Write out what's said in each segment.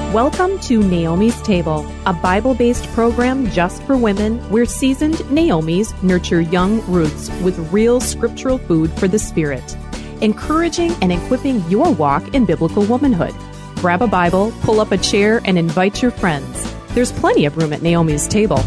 Welcome to Naomi's Table, a Bible-based program just for women where seasoned Naomis nurture young Ruths with real scriptural food for the spirit, encouraging and equipping your walk in biblical womanhood. Grab a Bible, pull up a chair, and invite your friends. There's plenty of room at Naomi's Table.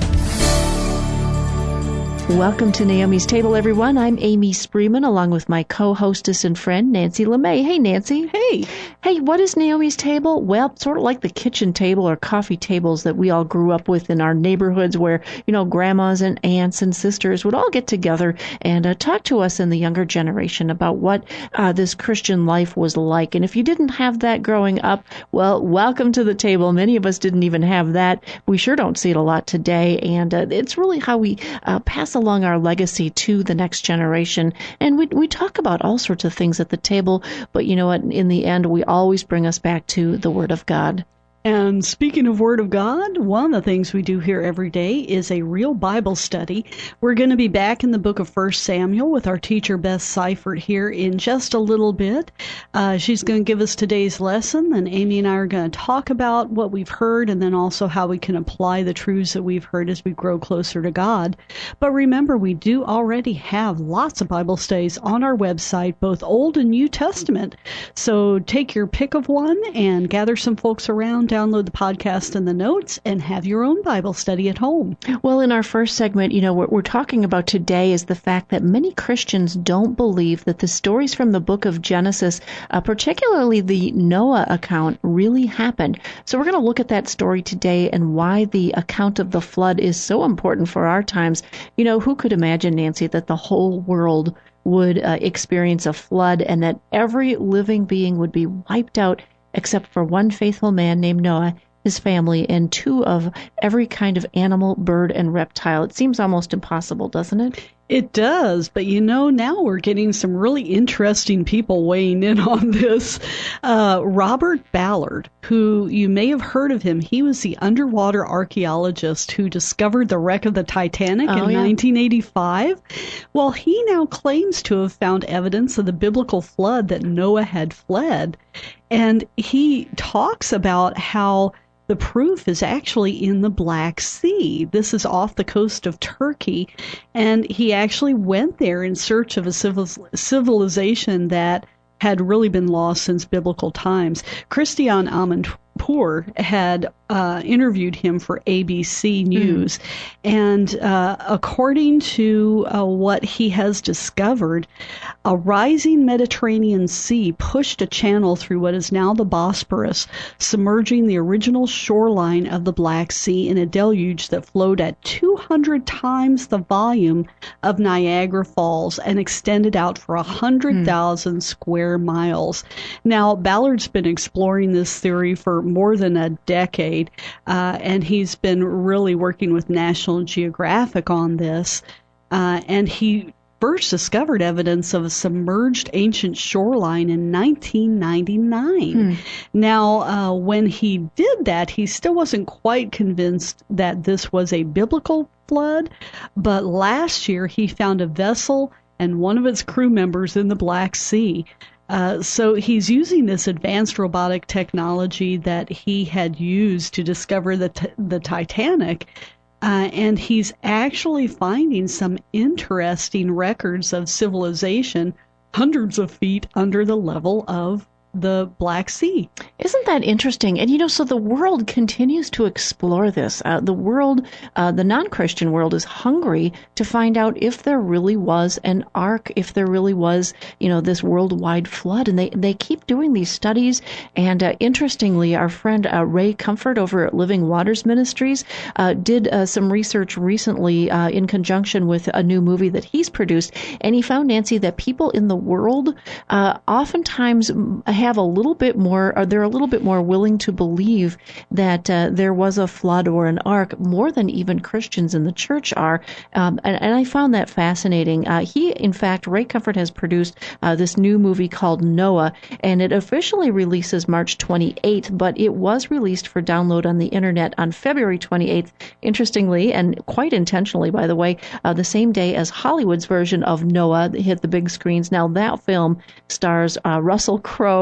Welcome to Naomi's Table, everyone. I'm Amy Spreeman, along with my co-hostess and friend, Nancy LeMay. Hey, Nancy. Hey. Hey, what is Naomi's Table? Well, sort of like the kitchen table or coffee tables that we all grew up with in our neighborhoods where, grandmas and aunts and sisters would all get together and talk to us in the younger generation about what this Christian life was like. And if you didn't have that growing up, well, welcome to the table. Many of us didn't even have that. We sure don't see it a lot today. And it's really how we pass along our legacy to the next generation. And we talk about all sorts of things at the table, but you know what? In the end, we always bring us back to the Word of God. And speaking of Word of God, one of the things we do here every day is a real Bible study. We're going to be back in the book of 1 Samuel with our teacher, Beth Seifert, here in just a little bit. She's going to give us today's lesson, and Amy and I are going to talk about what we've heard and then also how we can apply the truths that we've heard as we grow closer to God. But remember, we do already have lots of Bible studies on our website, both Old and New Testament. So take your pick of one and gather some folks around, download the podcast and the notes, and have your own Bible study at home. Well, in our first segment, what we're talking about today is the fact that many Christians don't believe that the stories from the book of Genesis, particularly the Noah account, really happened. So we're going to look at that story today and why the account of the flood is so important for our times. Who could imagine, Nancy, that the whole world would experience a flood and that every living being would be wiped out except for one faithful man named Noah, his family, and two of every kind of animal, bird, and reptile? It seems almost impossible, doesn't it? It does, but now we're getting some really interesting people weighing in on this. Robert Ballard, who you may have heard of him, he was the underwater archaeologist who discovered the wreck of the Titanic in 1985. Well, he now claims to have found evidence of the biblical flood that Noah had fled. And he talks about how the proof is actually in the Black Sea. This is off the coast of Turkey, and he actually went there in search of a civilization that had really been lost since biblical times. Christian Amanpour had interviewed him for ABC News, and according to what he has discovered, a rising Mediterranean Sea pushed a channel through what is now the Bosporus, submerging the original shoreline of the Black Sea in a deluge that flowed at 200 times the volume of Niagara Falls and extended out for 100,000 square miles. Now, Ballard's been exploring this theory for more than a decade, and he's been really working with National Geographic on this, and he first discovered evidence of a submerged ancient shoreline in 1999. Now, when he did that, he still wasn't quite convinced that this was a biblical flood, but last year he found a vessel and one of its crew members in the Black Sea. So he's using this advanced robotic technology that he had used to discover the Titanic, and he's actually finding some interesting records of civilization hundreds of feet under the level of the Black Sea. Isn't that interesting? And so the world continues to explore this. The world, the non-Christian world, is hungry to find out if there really was an ark, if there really was, this worldwide flood. And they keep doing these studies. And interestingly, our friend Ray Comfort over at Living Waters Ministries did some research recently in conjunction with a new movie that he's produced. And he found, Nancy, that people in the world oftentimes have a little bit more, or they're a little bit more willing to believe that there was a flood or an ark, more than even Christians in the church are. And I found that fascinating. In fact, Ray Comfort has produced this new movie called Noah, and it officially releases March 28th, but it was released for download on the internet on February 28th, interestingly, and quite intentionally, by the way, the same day as Hollywood's version of Noah hit the big screens. Now, that film stars Russell Crowe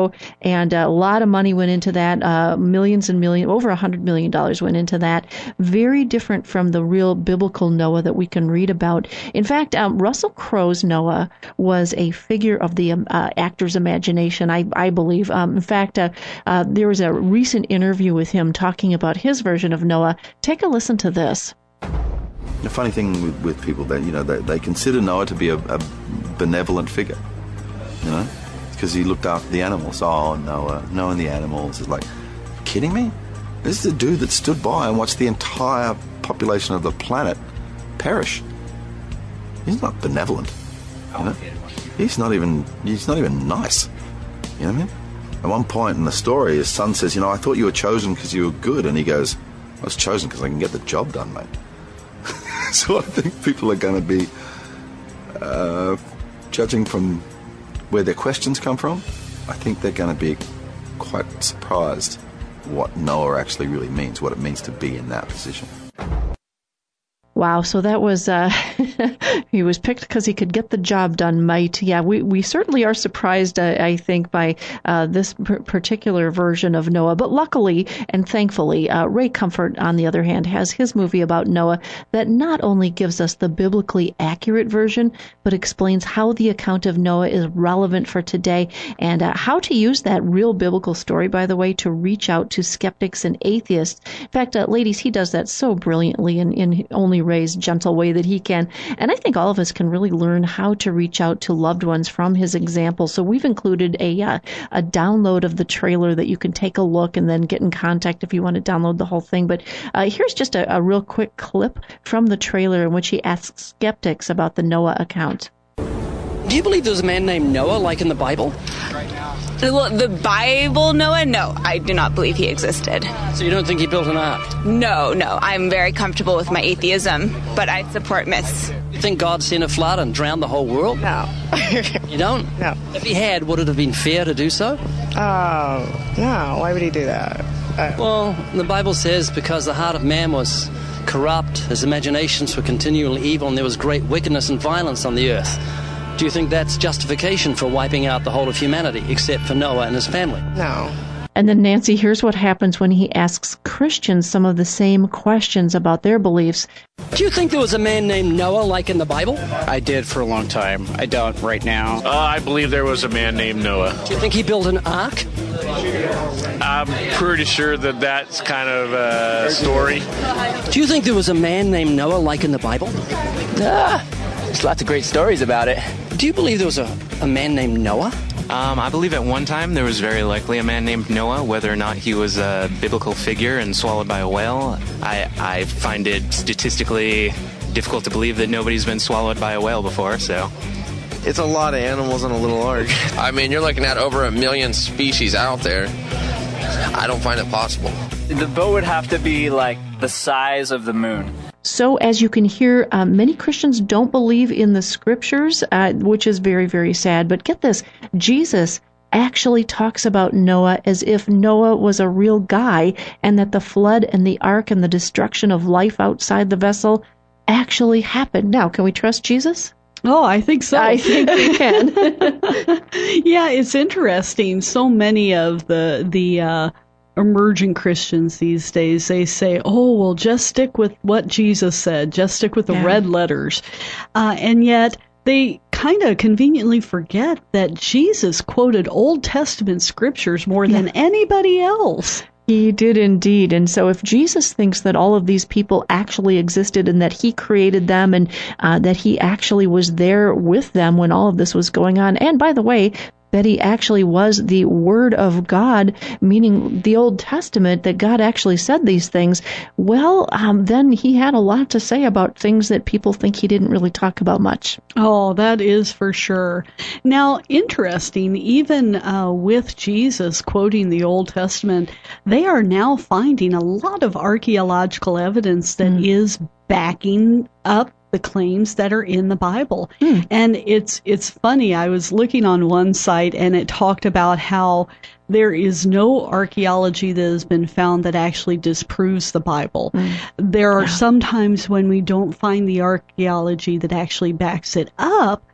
show, and a lot of money went into that. Millions and millions, over $100 million went into that. Very different from the real biblical Noah that we can read about. In fact, Russell Crowe's Noah was a figure of the actor's imagination, I believe. In fact, there was a recent interview with him talking about his version of Noah. Take a listen to this. The funny thing with people that they consider Noah to be a benevolent figure, because he looked after the animals. Oh, Noah and the animals. It's like, kidding me? This is a dude that stood by and watched the entire population of the planet perish. He's not benevolent. He's not even nice. You know what I mean? At one point in the story, his son says, I thought you were chosen because you were good. And he goes, I was chosen because I can get the job done, mate. So I think people are going to be judging from where their questions come from. I think they're going to be quite surprised what Noah actually really means, what it means to be in that position. Wow, so that was, he was picked because he could get the job done, mate. Yeah, we certainly are surprised, I think, by this particular version of Noah. But luckily and thankfully, Ray Comfort, on the other hand, has his movie about Noah that not only gives us the biblically accurate version, but explains how the account of Noah is relevant for today and how to use that real biblical story, by the way, to reach out to skeptics and atheists. In fact, ladies, he does that so brilliantly in only Ray's gentle way that he can. And I think all of us can really learn how to reach out to loved ones from his example. So we've included a download of the trailer that you can take a look and then get in contact if you want to download the whole thing. But here's just a real quick clip from the trailer in which he asks skeptics about the Noah account. Do you believe there's a man named Noah like in the Bible? Well, the Bible, Noah? No, I do not believe he existed. So you don't think he built an ark? No. I'm very comfortable with my atheism, but I support myths. You think God sent a flood and drowned the whole world? No. You don't? No. If he had, would it have been fair to do so? Oh, no. Why would he do that? Well, the Bible says because the heart of man was corrupt, his imaginations were continually evil, and there was great wickedness and violence on the earth. Do you think that's justification for wiping out the whole of humanity, except for Noah and his family? No. And then, Nancy, here's what happens when he asks Christians some of the same questions about their beliefs. Do you think there was a man named Noah like in the Bible? I did for a long time. I don't right now. I believe there was a man named Noah. Do you think he built an ark? I'm pretty sure that's kind of a story. Do you think there was a man named Noah like in the Bible? There's lots of great stories about it. Do you believe there was a man named Noah? I believe at one time there was very likely a man named Noah. Whether or not he was a biblical figure and swallowed by a whale, I find it statistically difficult to believe that nobody's been swallowed by a whale before, so... It's a lot of animals in a little ark. I mean, you're looking at over 1 million species out there. I don't find it possible. The boat would have to be like the size of the moon. So, as you can hear, many Christians don't believe in the scriptures, which is very, very sad. But get this, Jesus actually talks about Noah as if Noah was a real guy and that the flood and the ark and the destruction of life outside the vessel actually happened. Now, can we trust Jesus? Oh, I think so. I think we can. Yeah, it's interesting. So many of the emerging Christians these days, they say, oh, well, just stick with what Jesus said. Just stick with the red letters. And yet they kind of conveniently forget that Jesus quoted Old Testament scriptures more than anybody else. He did indeed. And so if Jesus thinks that all of these people actually existed and that he created them and that he actually was there with them when all of this was going on, and by the way, that he actually was the Word of God, meaning the Old Testament, that God actually said these things, well, then he had a lot to say about things that people think he didn't really talk about much. Oh, that is for sure. Now, interesting, even with Jesus quoting the Old Testament, they are now finding a lot of archaeological evidence that is backing up the claims that are in the Bible. And it's funny, I was looking on one site and it talked about how there is no archaeology that has been found that actually disproves the Bible. There are some times when we don't find the archaeology that actually backs it up,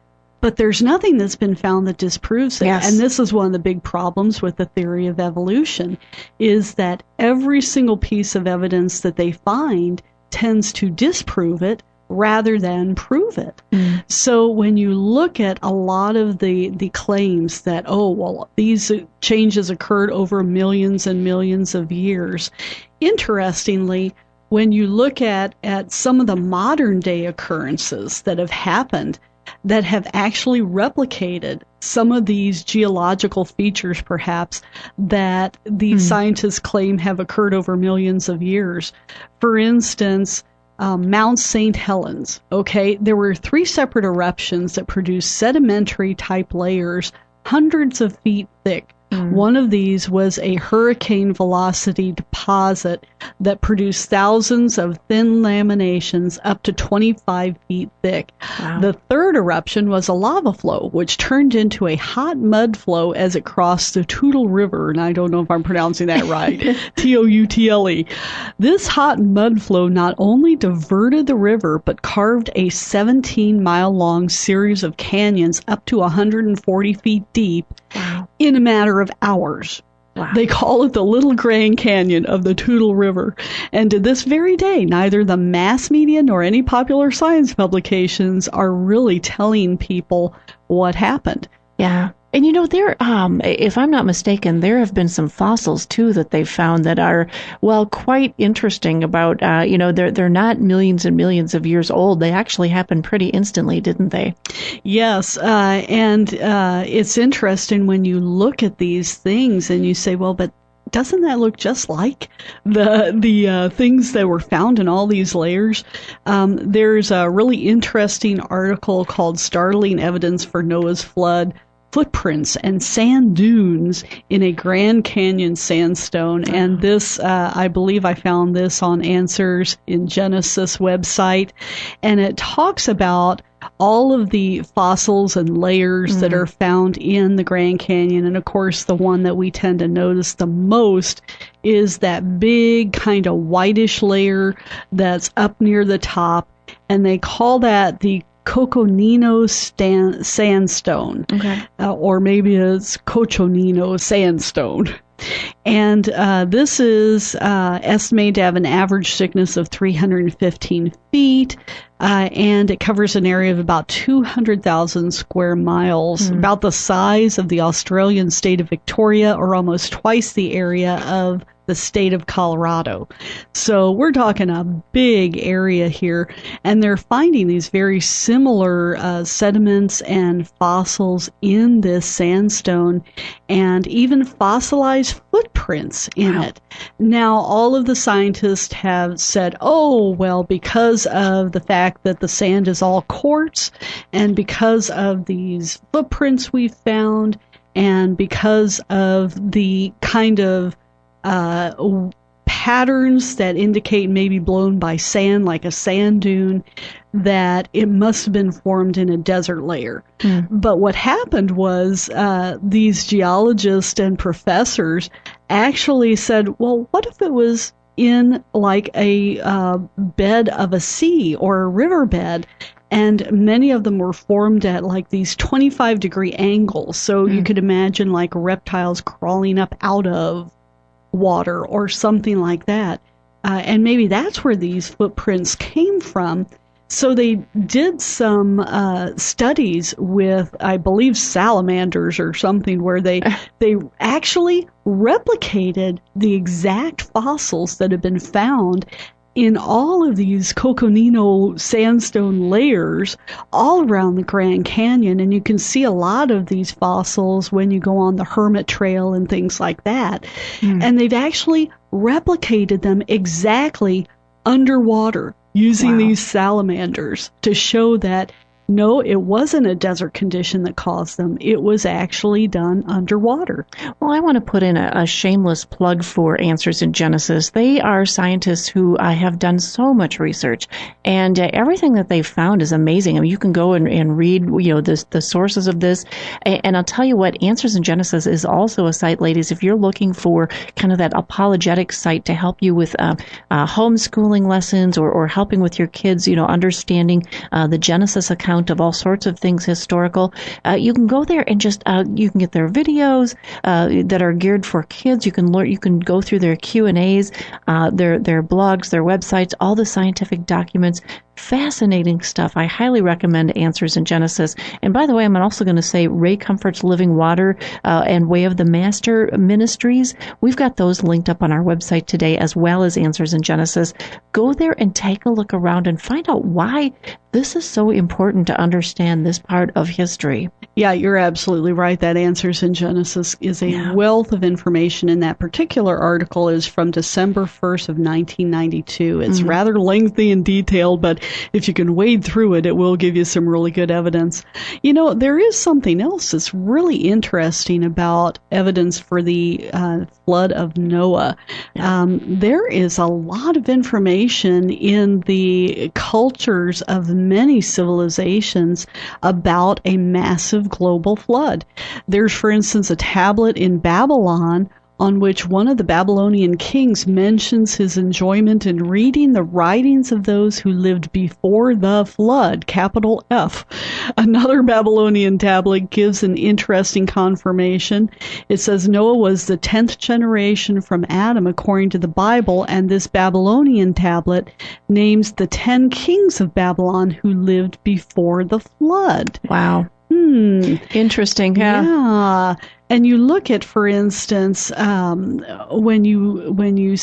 But there's nothing that's been found that disproves it. Yes. And this is one of the big problems with the theory of evolution, is that every single piece of evidence that they find tends to disprove it rather than prove it. So when you look at a lot of the claims that, these changes occurred over millions and millions of years, interestingly, when you look at some of the modern day occurrences that have happened that have actually replicated some of these geological features, perhaps, that these scientists claim have occurred over millions of years. For instance, Mount St. Helens, there were 3 separate eruptions that produced sedimentary type layers hundreds of feet thick. One of these was a hurricane velocity deposit that produced thousands of thin laminations up to 25 feet thick. Wow. The third eruption was a lava flow, which turned into a hot mud flow as it crossed the Toutle River, and I don't know if I'm pronouncing that right, Toutle. This hot mud flow not only diverted the river, but carved a 17-mile-long series of canyons up to 140 feet deep in a matter of hours. Wow. They call it the Little Grand Canyon of the Toutle River. And to this very day, neither the mass media nor any popular science publications are really telling people what happened. Yeah. And there, if I'm not mistaken, there have been some fossils too that they've found that are, quite interesting about, they're not millions and millions of years old. They actually happened pretty instantly, didn't they? Yes. And it's interesting when you look at these things and you say, but doesn't that look just like the things that were found in all these layers? There's a really interesting article called Startling Evidence for Noah's Flood, Footprints and Sand Dunes in a Grand Canyon Sandstone. And this, I believe I found this on Answers in Genesis website. And it talks about all of the fossils and layers that are found in the Grand Canyon. And of course, the one that we tend to notice the most is that big kind of whitish layer that's up near the top. And they call that the Coconino Sandstone, or maybe it's Coconino Sandstone. And this is estimated to have an average thickness of 315 feet, and it covers an area of about 200,000 square miles, about the size of the Australian state of Victoria, or almost twice the area of the state of Colorado. So we're talking a big area here, and they're finding these very similar sediments and fossils in this sandstone, and even fossilized footprints in it. Now, all of the scientists have said, because of the fact that the sand is all quartz, and because of these footprints we've found, and because of the kind of patterns that indicate maybe blown by sand, like a sand dune, that it must have been formed in a desert layer. But what happened was these geologists and professors actually said, what if it was in like a bed of a sea or a riverbed? And many of them were formed at like these 25-degree angles. So you could imagine like reptiles crawling up out of water or something like that. And maybe that's where these footprints came from. So they did some studies with, I believe, salamanders or something, where they actually replicated the exact fossils that have been found in all of these Coconino sandstone layers all around the Grand Canyon. And you can see a lot of these fossils when you go on the Hermit Trail and things like that. And they've actually replicated them exactly underwater using these salamanders to show that no, it wasn't a desert condition that caused them. It was actually done underwater. Well, I want to put in a shameless plug for Answers in Genesis. They are scientists who have done so much research, and everything that they've found is amazing. I mean, you can go and read, the sources of this. And I'll tell you what, Answers in Genesis is also a site, ladies, if you're looking for kind of that apologetic site to help you with homeschooling lessons or helping with your kids, understanding the Genesis account account of all sorts of things historical. You can go there and just you can get their videos that are geared for kids. You can learn. You can go through their Q&As, their blogs, their websites, all the scientific documents. Fascinating stuff. I highly recommend Answers in Genesis. And by the way, I'm also going to say Ray Comfort's Living Water and Way of the Master Ministries. We've got those linked up on our website today, as well as Answers in Genesis. Go there and take a look around and find out why this is so important to understand this part of history. Yeah, you're absolutely right. That Answers in Genesis is a wealth of information, and that particular article is from December 1st of 1992. It's rather lengthy and detailed, but if you can wade through it, it will give you some really good evidence. You know, there is something else that's really interesting about evidence for the flood of Noah. There is a lot of information in the cultures of many civilizations about a massive global flood. There's, for instance, a tablet in Babylon on which one of the Babylonian kings mentions his enjoyment in reading the writings of those who lived before the flood, capital F. Another Babylonian tablet gives an interesting confirmation. It says Noah was the 10th generation from Adam according to the Bible, and this Babylonian tablet names the 10 kings of Babylon who lived before the flood. Wow. Interesting. Yeah. And you look at, for instance, when you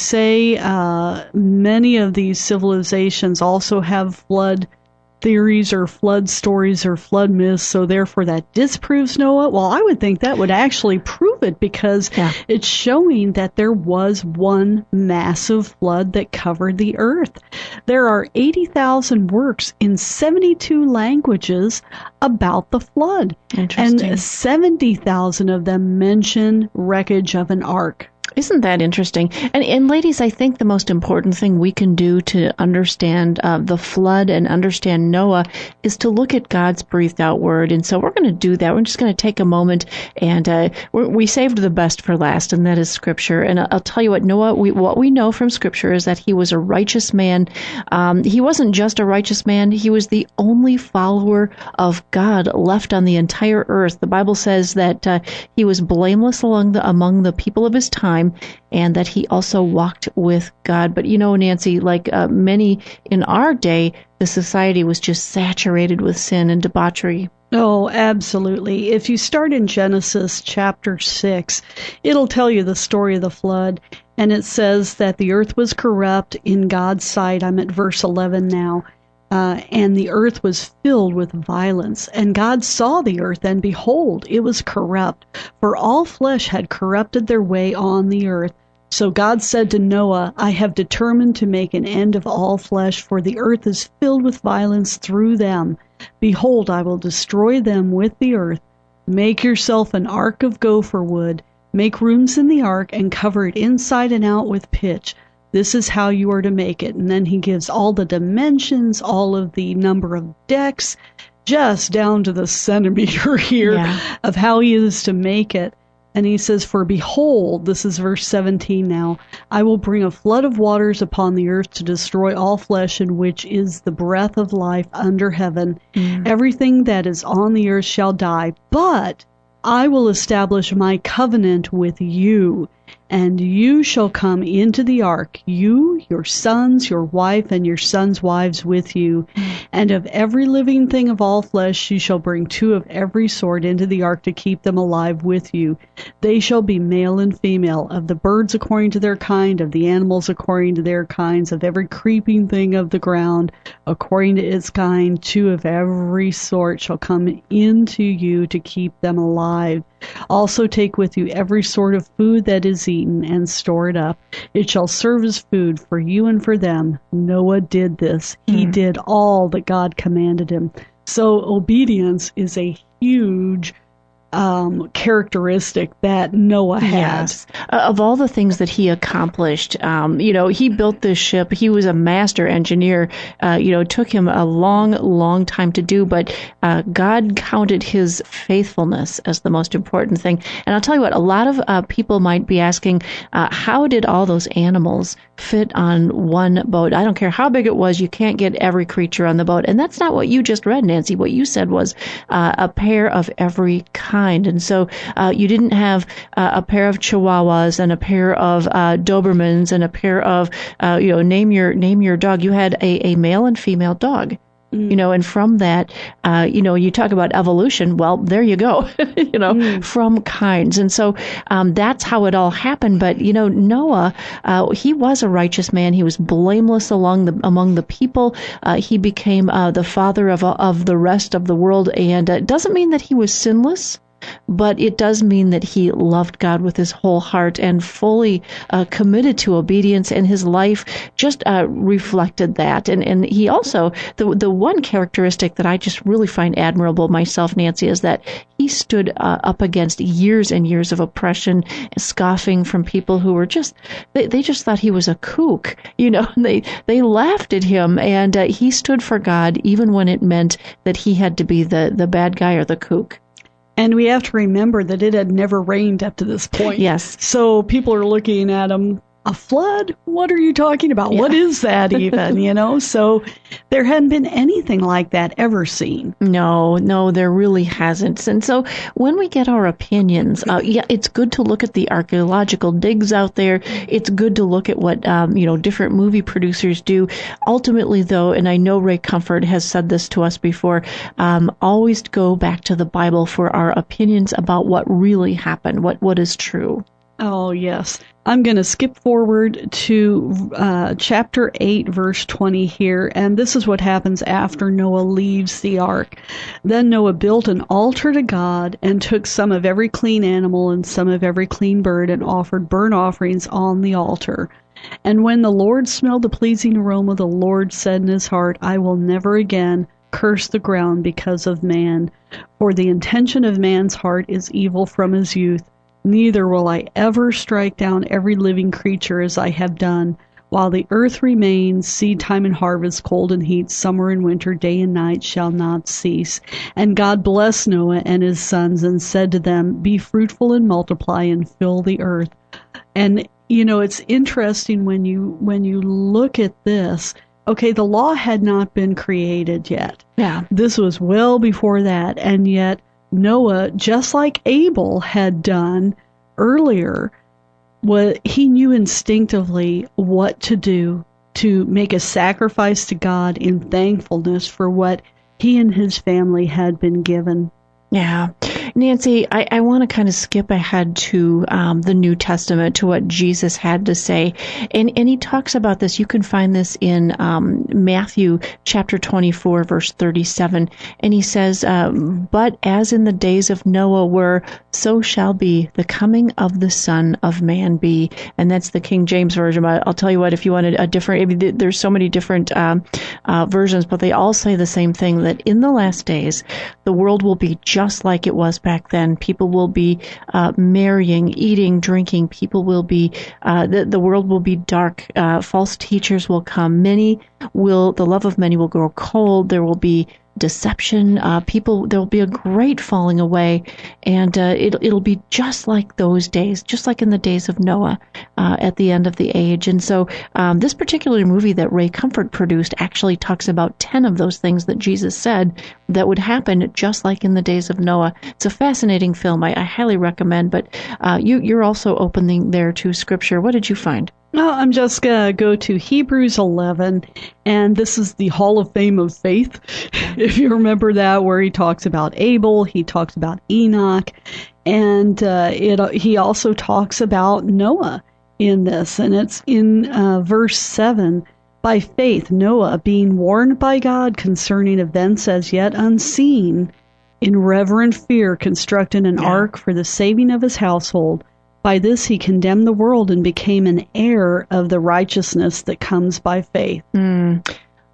say many of these civilizations also have flood theories or flood stories or flood myths, so therefore that disproves Noah. Well, I would think that would actually prove it, because it's showing that there was one massive flood that covered the earth. There are 80,000 works in 72 languages about the flood, and 70,000 of them mention wreckage of an ark. Isn't that interesting? And ladies, I think the most important thing we can do to understand the flood and understand Noah is to look at God's breathed out word. And so we're going to do that. We're just going to take a moment, and we saved the best for last, and that is Scripture. And I'll tell you what, Noah, what we know from Scripture is that he was a righteous man. He wasn't just a righteous man. He was the only follower of God left on the entire earth. The Bible says that he was blameless among the people of his time, and that he also walked with God. But you know, Nancy, like many in our day, the society was just saturated with sin and debauchery. Oh, absolutely. If you start in Genesis chapter 6, it'll tell you the story of the flood, and it says that the earth was corrupt in God's sight. I'm at verse 11 now. And the earth was filled with violence. And God saw the earth, and behold, it was corrupt, for all flesh had corrupted their way on the earth. So God said to Noah, I have determined to make an end of all flesh, for the earth is filled with violence through them. Behold, I will destroy them with the earth. Make yourself an ark of gopher wood. Make rooms in the ark, and cover it inside and out with pitch. This is how you are to make it. And then he gives all the dimensions, all of the number of decks, just down to the centimeter here of how he is to make it. And he says, for behold, this is verse 17 now, I will bring a flood of waters upon the earth to destroy all flesh, in which is the breath of life under heaven. Everything that is on the earth shall die, but I will establish my covenant with you. And you shall come into the ark, you, your sons, your wife, and your sons' wives with you. And of every living thing of all flesh you shall bring 2 of every sort into the ark to keep them alive with you. They shall be male and female, of the birds according to their kind, of the animals according to their kinds, of every creeping thing of the ground according to its kind. 2 of every sort shall come into you to keep them alive. Also take with you every sort of food that is eaten, and store it up. It shall serve as food for you and for them. Noah did this. He did all that God commanded him. So obedience is a huge characteristic that Noah had. Yes. Of all the things that he accomplished, he built this ship. He was a master engineer. It took him a long, long time to do, but God counted his faithfulness as the most important thing. And I'll tell you what, a lot of people might be asking, how did all those animals fit on one boat? I don't care how big it was, you can't get every creature on the boat. And that's not what you just read, Nancy. What you said was a pair of every kind. And so you didn't have a pair of Chihuahuas and a pair of Dobermans and a pair of, name your dog. You had a male and female dog. And from that, you talk about evolution. Well, there you go, from kinds. And so that's how it all happened. But, Noah, he was a righteous man. He was blameless among the people. He became the father of the rest of the world. And it doesn't mean that he was sinless, but it does mean that he loved God with his whole heart and fully committed to obedience, and his life just reflected that. And he also, the one characteristic that I just really find admirable myself, Nancy, is that he stood up against years and years of oppression, scoffing from people who were they just thought he was a kook. They laughed at him, and he stood for God even when it meant that he had to be the bad guy or the kook. And we have to remember that it had never rained up to this point. Yes. So people are looking at him, a flood? What are you talking about? Yeah. What is that even? So there hadn't been anything like that ever seen. No, there really hasn't. And so when we get our opinions, it's good to look at the archaeological digs out there. It's good to look at what, different movie producers do. Ultimately, though, and I know Ray Comfort has said this to us before, always go back to the Bible for our opinions about what really happened, what is true. Oh, yes. I'm going to skip forward to chapter 8, verse 20 here, and this is what happens after Noah leaves the ark. Then Noah built an altar to God and took some of every clean animal and some of every clean bird and offered burnt offerings on the altar. And when the Lord smelled the pleasing aroma, the Lord said in his heart, I will never again curse the ground because of man, for the intention of man's heart is evil from his youth. Neither will I ever strike down every living creature as I have done. While the earth remains, seed time and harvest, cold and heat, summer and winter, day and night shall not cease. And God blessed Noah and his sons and said to them, be fruitful and multiply and fill the earth. And, it's interesting when you look at this. Okay, the law had not been created yet. Yeah. This was well before that, and yet Noah, just like Abel had done earlier, he knew instinctively what to do to make a sacrifice to God in thankfulness for what he and his family had been given. Yeah. Nancy, I want to kind of skip ahead to the New Testament, to what Jesus had to say. And he talks about this. You can find this in Matthew chapter 24, verse 37. And he says, but as in the days of Noah were, so shall be the coming of the Son of Man be. And that's the King James Version. I'll tell you what, if you wanted a different, there's so many different versions, but they all say the same thing, that in the last days, the world will be just like it was back then. People will be marrying, eating, drinking. People will be, the world will be dark. False teachers will come. The love of many will grow cold. There will be deception. There will be a great falling away, and it'll be just like those days, just like in the days of Noah at the end of the age. And so this particular movie that Ray Comfort produced actually talks about 10 of those things that Jesus said that would happen just like in the days of Noah. It's a fascinating film. I highly recommend, but you're also opening there to Scripture. What did you find? Well, I'm just going to go to Hebrews 11, and this is the Hall of Fame of Faith, if you remember that, where he talks about Abel, he talks about Enoch, and he also talks about Noah in this, and it's in verse 7. By faith, Noah, being warned by God concerning events as yet unseen, in reverent fear constructed an ark for the saving of his household. By this he condemned the world and became an heir of the righteousness that comes by faith.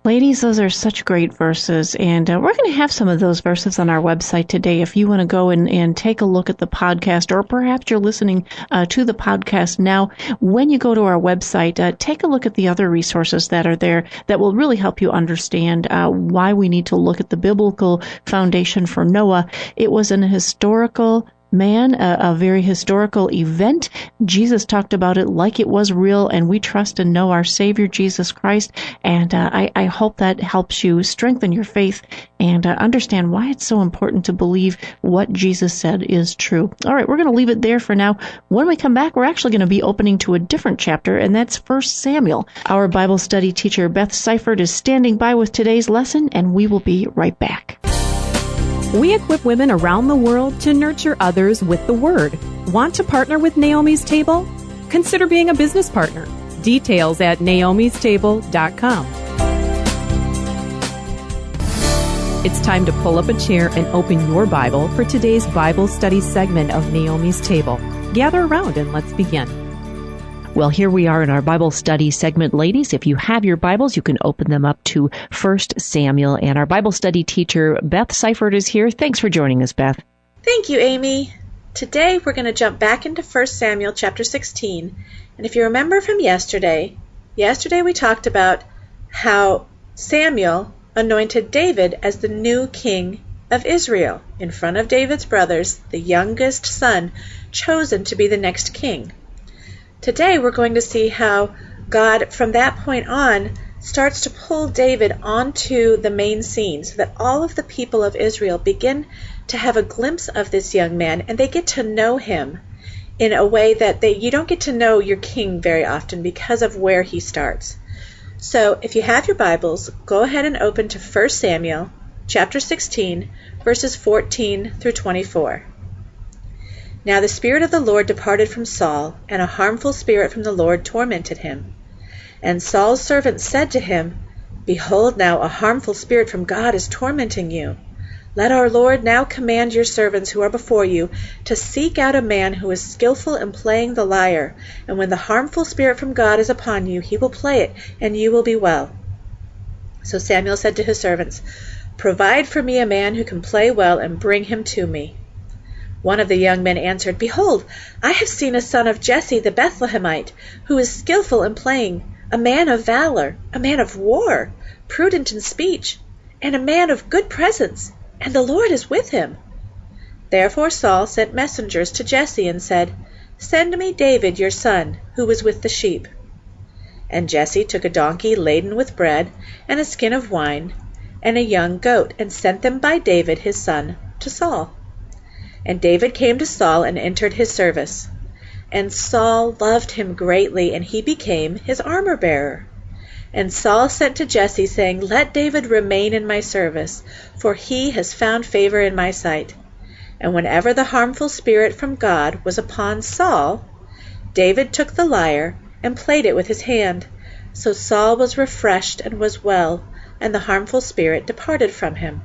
Ladies, those are such great verses, and we're going to have some of those verses on our website today if you want to go and take a look at the podcast, or perhaps you're listening to the podcast now. When you go to our website, take a look at the other resources that are there that will really help you understand why we need to look at the biblical foundation for Noah. It was an historical man, a very historical event. Jesus talked about it like it was real, and we trust and know our Savior, Jesus Christ. And I hope that helps you strengthen your faith and understand why it's so important to believe what Jesus said is true. All right, we're going to leave it there for now. When we come back, we're actually going to be opening to a different chapter, and that's 1 Samuel. Our Bible study teacher, Beth Seifert, is standing by with today's lesson, and we will be right back. We equip women around the world to nurture others with the Word. Want to partner with Naomi's Table? Consider being a business partner. Details at naomistable.com. It's time to pull up a chair and open your Bible for today's Bible study segment of Naomi's Table. Gather around and let's begin. Well, here we are in our Bible study segment, ladies. If you have your Bibles, you can open them up to 1 Samuel. And our Bible study teacher, Beth Seifert, is here. Thanks for joining us, Beth. Thank you, Amy. Today, we're going to jump back into 1 Samuel chapter 16. And if you remember from yesterday we talked about how Samuel anointed David as the new king of Israel in front of David's brothers, the youngest son, chosen to be the next king. Today we're going to see how God, from that point on, starts to pull David onto the main scene so that all of the people of Israel begin to have a glimpse of this young man, and they get to know him in a way that you don't get to know your king very often because of where he starts. So if you have your Bibles, go ahead and open to 1 Samuel chapter 16, verses 14 through 24. Now the Spirit of the Lord departed from Saul, and a harmful spirit from the Lord tormented him. And Saul's servants said to him, Behold, now a harmful spirit from God is tormenting you. Let our Lord now command your servants who are before you to seek out a man who is skillful in playing the lyre, and when the harmful spirit from God is upon you, he will play it, and you will be well. So Samuel said to his servants, Provide for me a man who can play well, and bring him to me. One of the young men answered, Behold, I have seen a son of Jesse the Bethlehemite, who is skillful in playing, a man of valor, a man of war, prudent in speech, and a man of good presence, and the Lord is with him. Therefore Saul sent messengers to Jesse and said, Send me David your son, who is with the sheep. And Jesse took a donkey laden with bread, and a skin of wine, and a young goat, and sent them by David his son to Saul. And David came to Saul and entered his service. And Saul loved him greatly, and he became his armor-bearer. And Saul sent to Jesse, saying, Let David remain in my service, for he has found favor in my sight. And whenever the harmful spirit from God was upon Saul, David took the lyre and played it with his hand. So Saul was refreshed and was well, and the harmful spirit departed from him.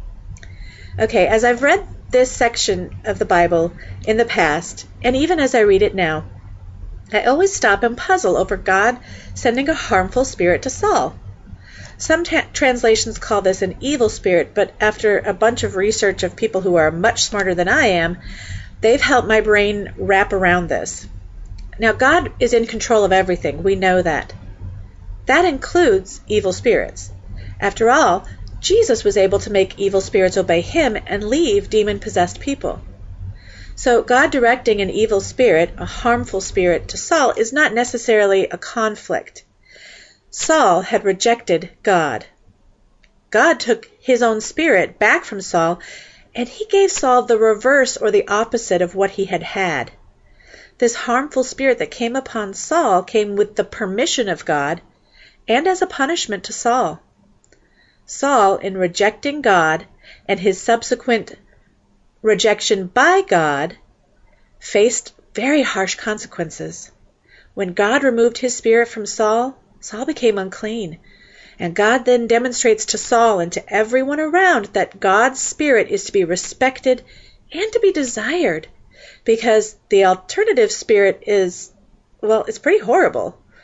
Okay, as I've read this section of the Bible in the past, and even as I read it now, I always stop and puzzle over God sending a harmful spirit to Saul. Some translations call this an evil spirit, but after a bunch of research of people who are much smarter than I am, they've helped my brain wrap around this. Now, God is in control of everything. We know that. That includes evil spirits. After all, Jesus was able to make evil spirits obey him and leave demon-possessed people. So God directing an evil spirit, a harmful spirit, to Saul is not necessarily a conflict. Saul had rejected God. God took his own spirit back from Saul, and he gave Saul the reverse or the opposite of what he had had. This harmful spirit that came upon Saul came with the permission of God and as a punishment to Saul. Saul, in rejecting God and his subsequent rejection by God, faced very harsh consequences. When God removed his spirit from Saul, Saul became unclean. And God then demonstrates to Saul and to everyone around that God's spirit is to be respected and to be desired, because the alternative spirit is, well, it's pretty horrible.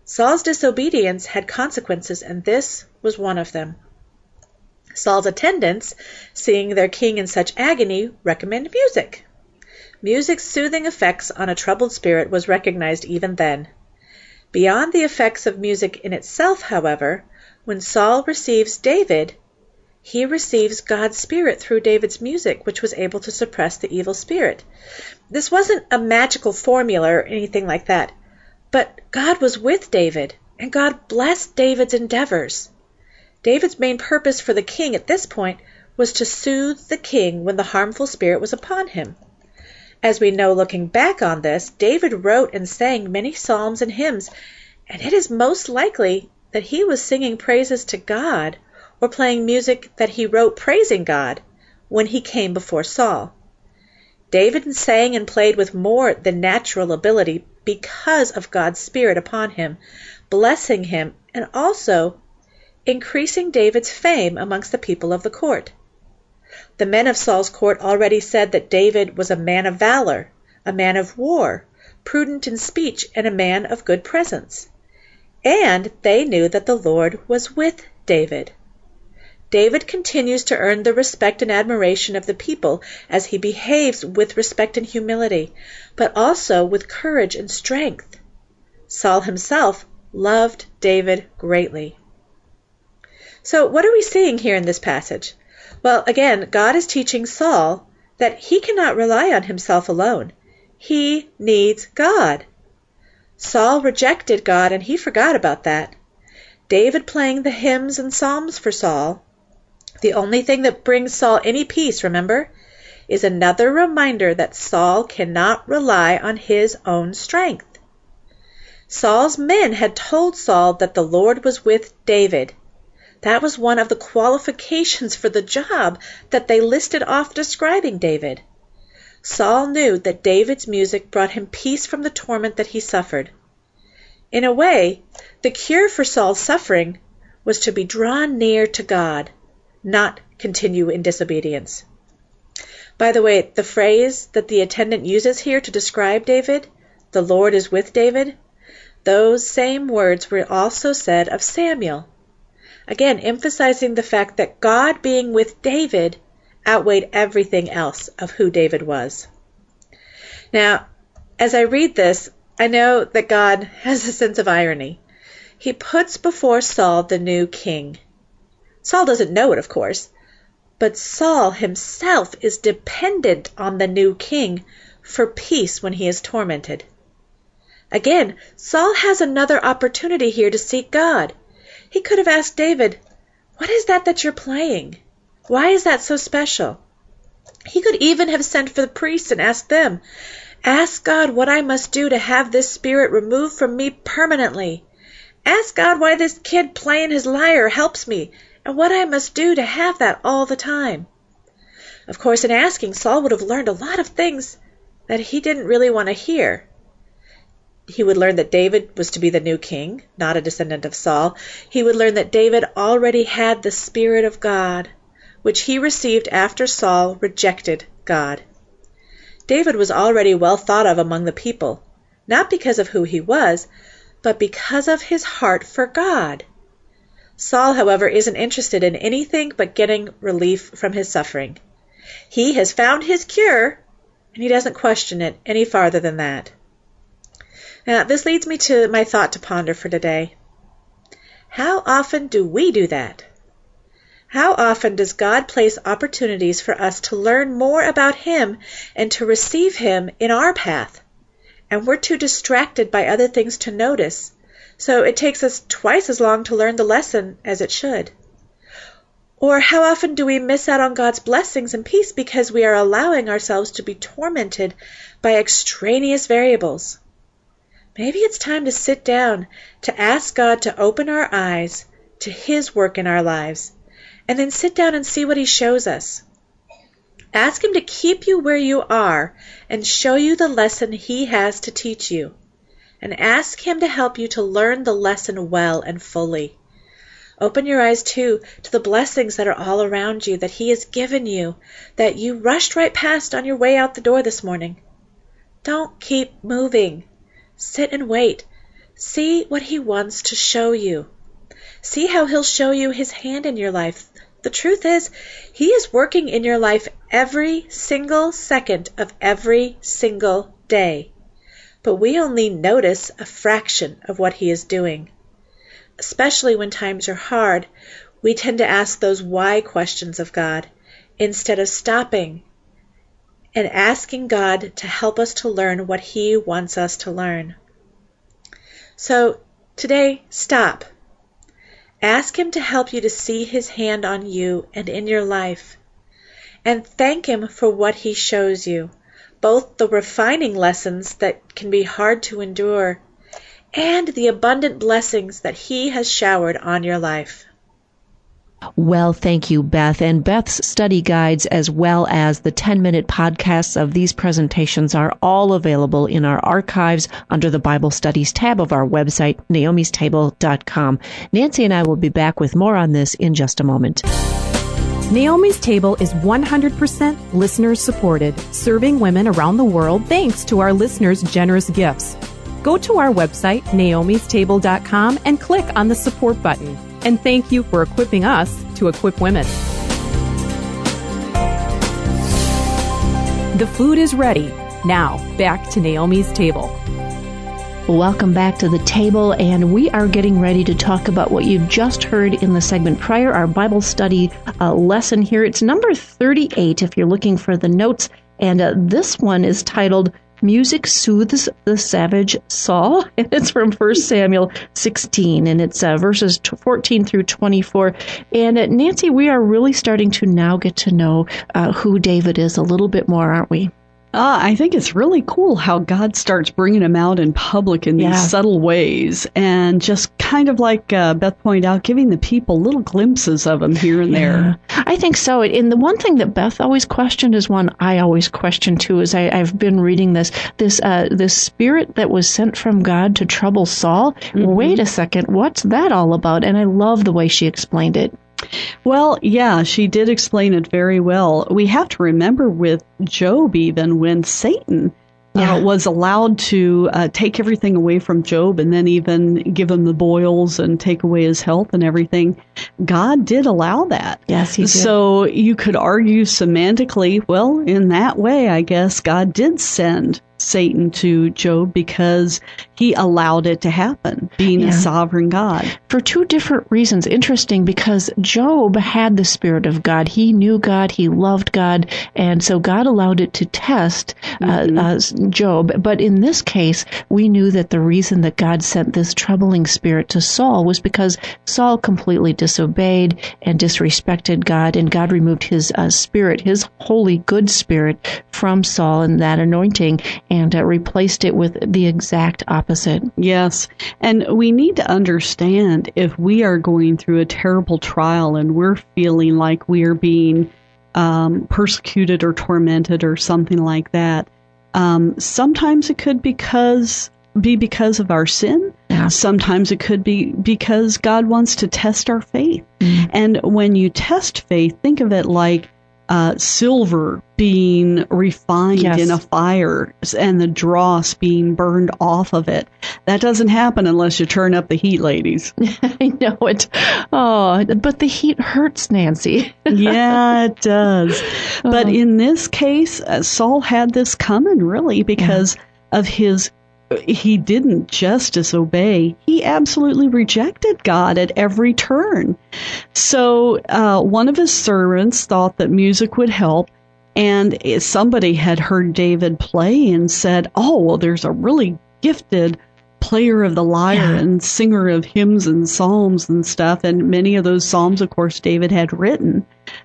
Saul's disobedience had consequences, and this was one of them. Saul's attendants, seeing their king in such agony, recommended music. Music's soothing effects on a troubled spirit was recognized even then. Beyond the effects of music in itself, however, when Saul receives David, he receives God's Spirit through David's music, which was able to suppress the evil spirit. This wasn't a magical formula or anything like that, but God was with David, and God blessed David's endeavors. David's main purpose for the king at this point was to soothe the king when the harmful spirit was upon him. As we know looking back on this, David wrote and sang many psalms and hymns, and it is most likely that he was singing praises to God or playing music that he wrote praising God when he came before Saul. David sang and played with more than natural ability because of God's Spirit upon him, blessing him and also increasing David's fame amongst the people of the court. The men of Saul's court already said that David was a man of valor, a man of war, prudent in speech, and a man of good presence. And they knew that the Lord was with David. David continues to earn the respect and admiration of the people as he behaves with respect and humility, but also with courage and strength. Saul himself loved David greatly. So what are we seeing here in this passage? Well, again, God is teaching Saul that he cannot rely on himself alone. He needs God. Saul rejected God and he forgot about that. David playing the hymns and psalms for Saul, the only thing that brings Saul any peace, remember, is another reminder that Saul cannot rely on his own strength. Saul's men had told Saul that the Lord was with David. That was one of the qualifications for the job that they listed off describing David. Saul knew that David's music brought him peace from the torment that he suffered. In a way, the cure for Saul's suffering was to be drawn near to God, not continue in disobedience. By the way, the phrase that the attendant uses here to describe David, the Lord is with David, those same words were also said of Samuel. Again, emphasizing the fact that God being with David outweighed everything else of who David was. Now, as I read this, I know that God has a sense of irony. He puts before Saul the new king. Saul doesn't know it, of course, but Saul himself is dependent on the new king for peace when he is tormented. Again, Saul has another opportunity here to seek God. He could have asked David, "What is that you're playing? Why is that so special?" He could even have sent for the priests and asked them, "Ask God what I must do to have this spirit removed from me permanently. Ask God why this kid playing his lyre helps me, and what I must do to have that all the time." Of course, in asking, Saul would have learned a lot of things that he didn't really want to hear. He would learn that David was to be the new king, not a descendant of Saul. He would learn that David already had the Spirit of God, which he received after Saul rejected God. David was already well thought of among the people, not because of who he was, but because of his heart for God. Saul, however, isn't interested in anything but getting relief from his suffering. He has found his cure, and he doesn't question it any farther than that. Now, this leads me to my thought to ponder for today. How often do we do that? How often does God place opportunities for us to learn more about Him and to receive Him in our path? And we're too distracted by other things to notice, so it takes us twice as long to learn the lesson as it should. Or how often do we miss out on God's blessings and peace because we are allowing ourselves to be tormented by extraneous variables? Maybe it's time to sit down to ask God to open our eyes to His work in our lives, and then sit down and see what He shows us. Ask Him to keep you where you are and show you the lesson He has to teach you. And ask Him to help you to learn the lesson well and fully. Open your eyes, too, to the blessings that are all around you, that He has given you, that you rushed right past on your way out the door this morning. Don't keep moving. Sit and wait. See what he wants to show you. See how he'll show you his hand in your life. The truth is, he is working in your life every single second of every single day. But we only notice a fraction of what he is doing. Especially when times are hard, we tend to ask those why questions of God instead of stopping and asking God to help us to learn what he wants us to learn. So today, stop. Ask him to help you to see his hand on you and in your life. And thank him for what he shows you, both the refining lessons that can be hard to endure and the abundant blessings that he has showered on your life. Well, thank you, Beth. And Beth's study guides as well as the 10-minute podcasts of these presentations are all available in our archives under the Bible Studies tab of our website, naomistable.com. Nancy and I will be back with more on this in just a moment. Naomi's Table is 100% listener-supported, serving women around the world thanks to our listeners' generous gifts. Go to our website, naomistable.com, and click on the support button. And thank you for equipping us to equip women. The food is ready. Now, back to Naomi's Table. Welcome back to the table, and we are getting ready to talk about what you just heard in the segment prior, our Bible study lesson here. It's number 38 if you're looking for the notes, and this one is titled Music Soothes the Savage Saul, and it's from 1 Samuel 16, and it's verses 14 through 24. And Nancy, we are really starting to now get to know who David is a little bit more, aren't we? I think it's really cool how God starts bringing him out in public in these subtle ways, and just kind of like Beth pointed out, giving the people little glimpses of him here and there. I think so. And the one thing that Beth always questioned is one I always question too. As I've been reading this spirit that was sent from God to trouble Saul. Mm-hmm. Wait a second, what's that all about? And I love the way she explained it. Well, yeah, she did explain it very well. We have to remember with Job, even when Satan was allowed to take everything away from Job and then even give him the boils and take away his health and everything, God did allow that. Yes, he did. So you could argue semantically, well, in that way, I guess God did send Satan to Job because he allowed it to happen, being a sovereign God. For two different reasons. Interesting, because Job had the Spirit of God. He knew God. He loved God. And so God allowed it to test Job. But in this case, we knew that the reason that God sent this troubling spirit to Saul was because Saul completely disobeyed and disrespected God, and God removed his spirit, his holy, good spirit from Saul and that anointing, and replaced it with the exact opposite. Yes, and we need to understand if we are going through a terrible trial and we're feeling like we are being persecuted or tormented or something like that, sometimes it could be because of our sin. Yeah. Sometimes it could be because God wants to test our faith. Mm-hmm. And when you test faith, think of it like silver being refined in a fire and the dross being burned off of it. That doesn't happen unless you turn up the heat, ladies. I know it. Oh, but the heat hurts, Nancy. Yeah, it does. But in this case, Saul had this coming, really, because of he didn't just disobey. He absolutely rejected God at every turn. So one of his servants thought that music would help, and somebody had heard David play and said, oh, well, there's a really gifted player of the lyre and singer of hymns and psalms and stuff, and many of those psalms, of course, David had written.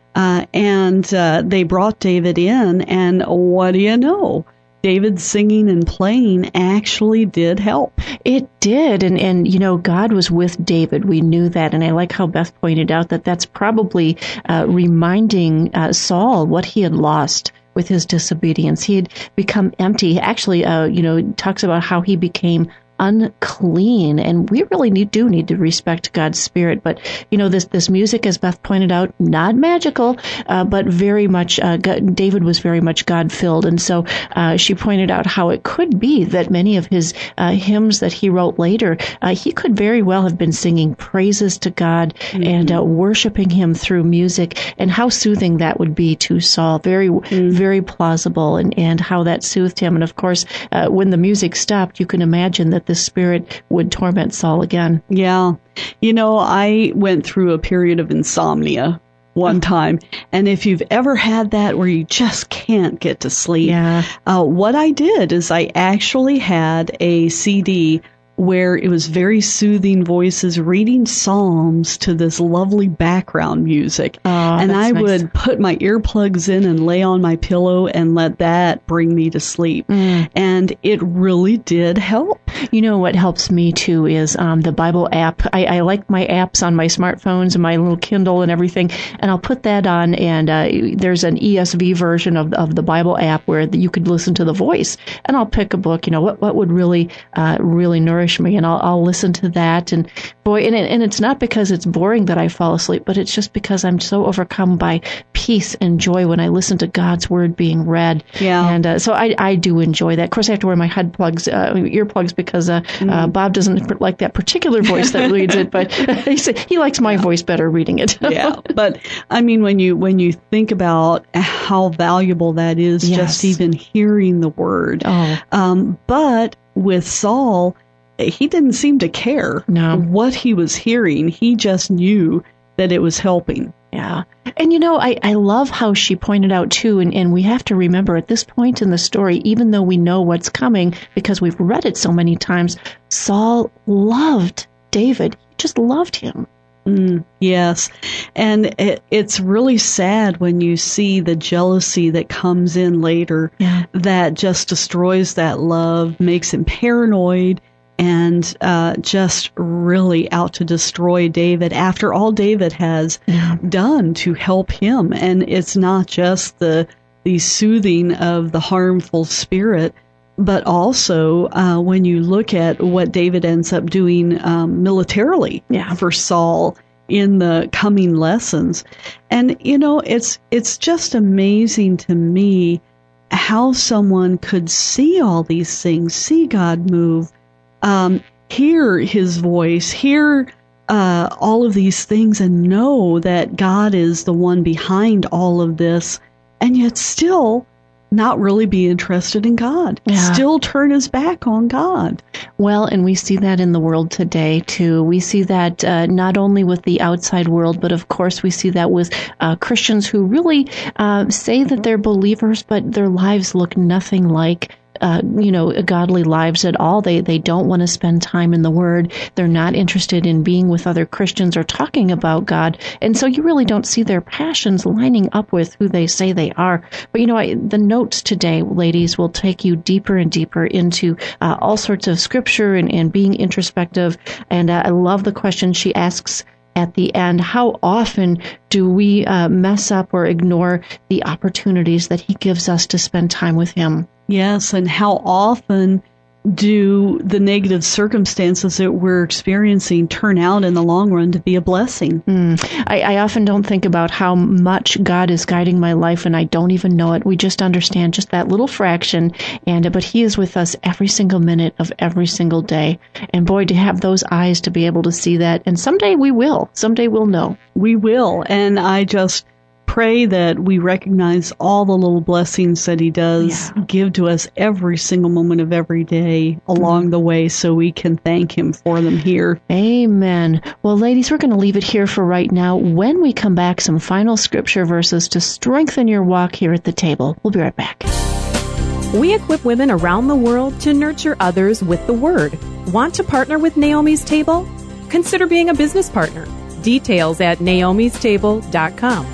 And they brought David in, and what do you know? David's singing and playing actually did help. It did. And you know, God was with David. We knew that. And I like how Beth pointed out that that's probably reminding Saul what he had lost with his disobedience. He had become empty. Actually, talks about how he became unclean. And we really do need to respect God's Spirit. But, this music, as Beth pointed out, not magical, but very much, David was very much God-filled. And so she pointed out how it could be that many of his hymns that he wrote later, he could very well have been singing praises to God and worshiping him through music, and how soothing that would be to Saul. Very, very plausible, and how that soothed him. And of course, when the music stopped, you can imagine that the Spirit would torment Saul again. Yeah. I went through a period of insomnia one time, and if you've ever had that where you just can't get to sleep, what I did is I actually had a CD where it was very soothing voices reading Psalms to this lovely background music. And I would put my earplugs in and lay on my pillow and let that bring me to sleep. And it really did help. What helps me too is the Bible app. I like my apps on my smartphones and my little Kindle and everything, and I'll put that on, and there's an ESV version of the Bible app where you could listen to the voice, and I'll pick a book, what would really nourish me, and I'll listen to that. And boy, and it's not because it's boring that I fall asleep, but it's just because I'm so overcome by peace and joy when I listen to God's Word being read. Yeah. And so I do enjoy that. Of course, I have to wear my earplugs because Bob doesn't like that particular voice that reads it, but he likes my voice better reading it. Yeah, but I mean, when you think about how valuable that is, just even hearing the Word. But with Saul, he didn't seem to care what he was hearing. He just knew that it was helping. Yeah. And I love how she pointed out too, and we have to remember at this point in the story, even though we know what's coming because we've read it so many times, Saul loved David. He just loved him. Yes. And it's really sad when you see the jealousy that comes in later that just destroys that love, makes him paranoid, and just really out to destroy David after all David has done to help him. And it's not just the soothing of the harmful spirit, but also when you look at what David ends up doing militarily for Saul in the coming lessons. And, it's just amazing to me how someone could see all these things, see God move, hear his voice, hear all of these things, and know that God is the one behind all of this, and yet still not really be interested in God, still turn his back on God. Well, and we see that in the world today, too. We see that not only with the outside world, but of course we see that with Christians who really say that they're believers, but their lives look nothing like godly lives at all. They don't want to spend time in the Word. They're not interested in being with other Christians or talking about God. And so you really don't see their passions lining up with who they say they are. But the notes today, ladies, will take you deeper and deeper into all sorts of scripture and being introspective. And I love the question she asks at the end: how often do we mess up or ignore the opportunities that he gives us to spend time with him? Yes, and how often do the negative circumstances that we're experiencing turn out in the long run to be a blessing? I often don't think about how much God is guiding my life, and I don't even know it. We just understand just that little fraction, but he is with us every single minute of every single day. And boy, to have those eyes to be able to see that. And someday we will. Someday we'll know. We will. And I just pray that we recognize all the little blessings that he does give to us every single moment of every day along the way, so we can thank him for them here. Amen. Well, ladies, we're going to leave it here for right now. When we come back, some final scripture verses to strengthen your walk here at the table. We'll be right back. We equip women around the world to nurture others with the Word. Want to partner with Naomi's Table? Consider being a business partner. Details at naomistable.com.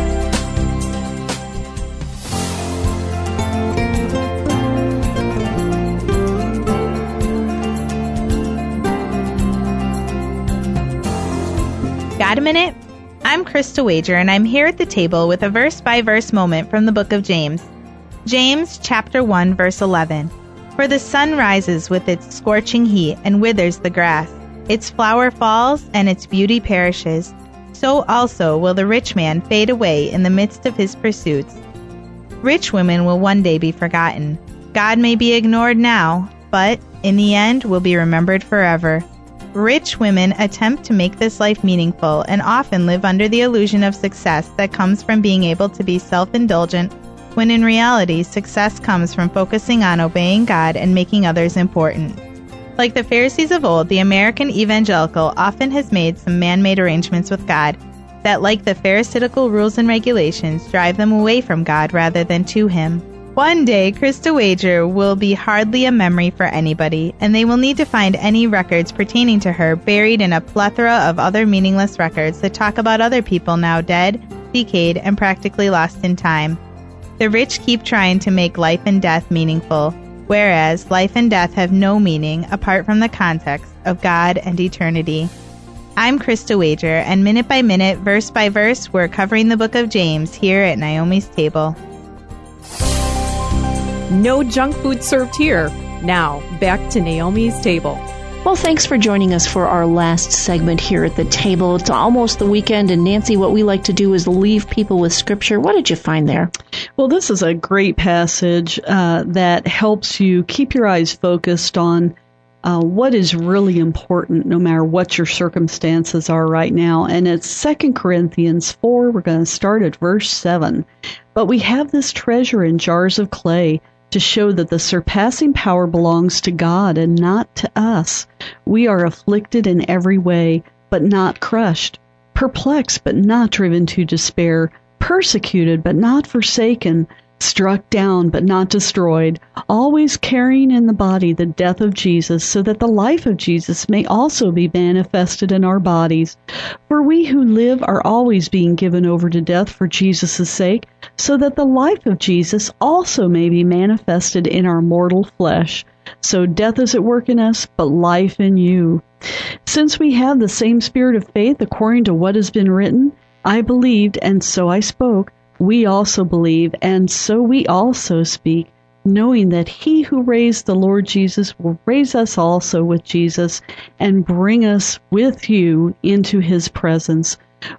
Got a minute? I'm Krista Wager, and I'm here at the table with a verse-by-verse moment from the book of James. James chapter 1, verse 11. For the sun rises with its scorching heat and withers the grass. Its flower falls and its beauty perishes. So also will the rich man fade away in the midst of his pursuits. Rich women will one day be forgotten. God may be ignored now, but in the end will be remembered forever. Rich women attempt to make this life meaningful and often live under the illusion of success that comes from being able to be self-indulgent, when in reality, success comes from focusing on obeying God and making others important. Like the Pharisees of old, the American evangelical often has made some man-made arrangements with God that, like the Pharisaical rules and regulations, drive them away from God rather than to Him. One day, Krista Wager will be hardly a memory for anybody, and they will need to find any records pertaining to her buried in a plethora of other meaningless records that talk about other people now dead, decayed, and practically lost in time. The rich keep trying to make life and death meaningful, whereas life and death have no meaning apart from the context of God and eternity. I'm Krista Wager, and minute by minute, verse by verse, we're covering the book of James here at Naomi's Table. No junk food served here. Now, back to Naomi's Table. Well, thanks for joining us for our last segment here at the table. It's almost the weekend, and Nancy, what we like to do is leave people with Scripture. What did you find there? Well, this is a great passage that helps you keep your eyes focused on what is really important, no matter what your circumstances are right now. And it's 2 Corinthians 4. We're going to start at verse 7. But we have this treasure in jars of clay to show that the surpassing power belongs to God and not to us. We are afflicted in every way, but not crushed, perplexed, but not driven to despair, persecuted, but not forsaken, struck down, but not destroyed, always carrying in the body the death of Jesus, so that the life of Jesus may also be manifested in our bodies. For we who live are always being given over to death for Jesus' sake, so that the life of Jesus also may be manifested in our mortal flesh. So death is at work in us, but life in you. Since we have the same spirit of faith, according to what has been written, I believed, and so I spoke. We also believe, and so we also speak, knowing that He who raised the Lord Jesus will raise us also with Jesus and bring us with you into His presence.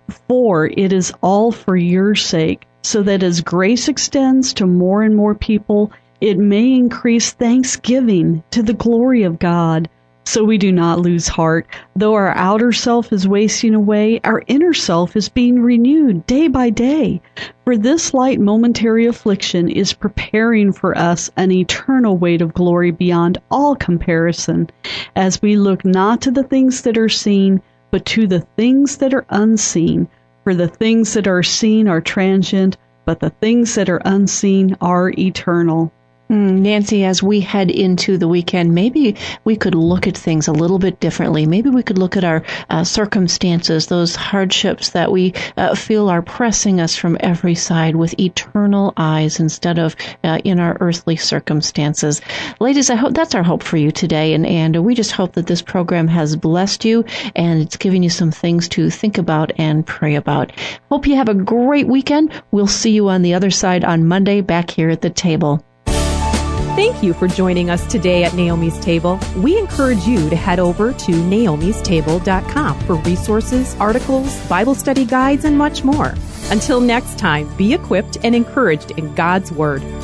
For it is all for your sake, so that as grace extends to more and more people, it may increase thanksgiving to the glory of God. So we do not lose heart. Though our outer self is wasting away, our inner self is being renewed day by day. For this light momentary affliction is preparing for us an eternal weight of glory beyond all comparison, as we look not to the things that are seen, but to the things that are unseen. For the things that are seen are transient, but the things that are unseen are eternal. Nancy, as we head into the weekend, maybe we could look at things a little bit differently. Maybe we could look at our circumstances, those hardships that we feel are pressing us from every side with eternal eyes instead of in our earthly circumstances. Ladies, I hope that's our hope for you today, and we just hope that this program has blessed you and it's given you some things to think about and pray about. Hope you have a great weekend. We'll see you on the other side on Monday back here at the table. Thank you for joining us today at Naomi's Table. We encourage you to head over to naomistable.com for resources, articles, Bible study guides, and much more. Until next time, be equipped and encouraged in God's Word.